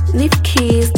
Leave keys.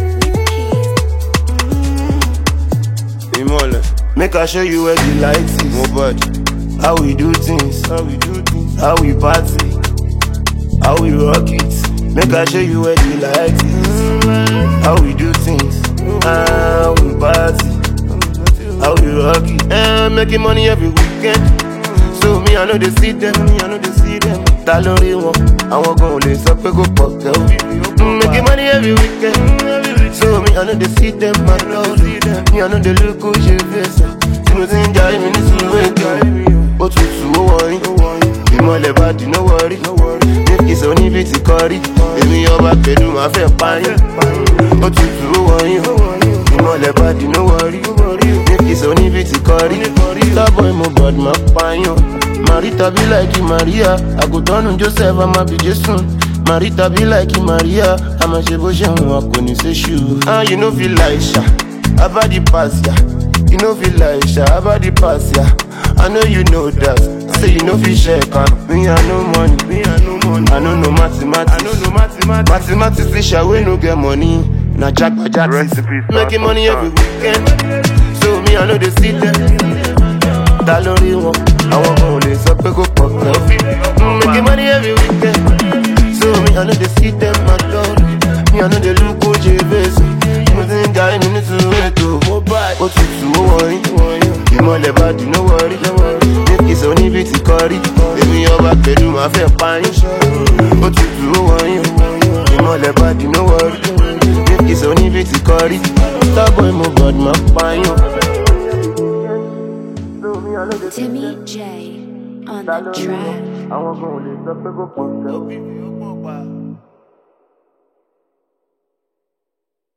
Make I show you where the light is. Mobile. How we do things. How we party. How we rock it. Make I show you where the light is. How we do things. How we party. How we rock it. Making money every weekend. So me I know they see them. Ta lórí wọn, àwọn gan ò lè sọ pé kò pọ̀ tẹ́ o. Making money every weekend. So me I know they see them, my lord. Me I know they look good, you face. Tí mo ti ń jà èmi ní sùúrù ètò. Ó tutù ó wọ̀nyí. Ìmọ̀lẹ̀ bá di no worry. Ní ìsọ̀ níbi tí kọrí. Èmi ọba pẹ̀lú máa fẹ́ parí. Ó tutù ó wọ̀nyí. Ìmọ̀lẹ̀ bá di no worry. Ní ìsọ̀ níbi tí kọrí. Starboy mo bọ̀d máa pààyàn. Marita be like you, Maria. I go turn Joseph, I'ma be Jason. Marita be like you, Maria. I'ma she bo sheun, I couldn't say shoe. You know feel like Sha, about the pass ya. You know feel like Sha, about the pass ya. I know you know that. Say you know feel share can. Me I no money, I know no mathematics. Mathematics is Sha, we no get money. Na jack by jack. Making money every weekend. So me I know they see them. Ta lórí wọn, àwọn kan ò lè sọ pé kò pọ̀ tẹ́ o. Making money every weekend. So me I know they see them, my lord. Me I know they look good, you face. Mo ti ń jà èmi ní sùúrù ètò. Ó tutù ó wọ̀nyí. Ìmọ̀lẹ̀ bá di no worry. Ní ìsọ̀ níbi tí kọrí. Èmi ọba pẹ̀lú máa fẹ́ pààyàn. Ó tutù ó wọ̀nyí. Ìmọ̀lẹ̀ bá di no worry. Ní ìsọ̀ níbi tí kọrí. Starboy mo bọ̀d máa pààyàn. Timmy J on the track. Àwọn kan ò lè sọ pé kò pọ̀ tẹ́ o.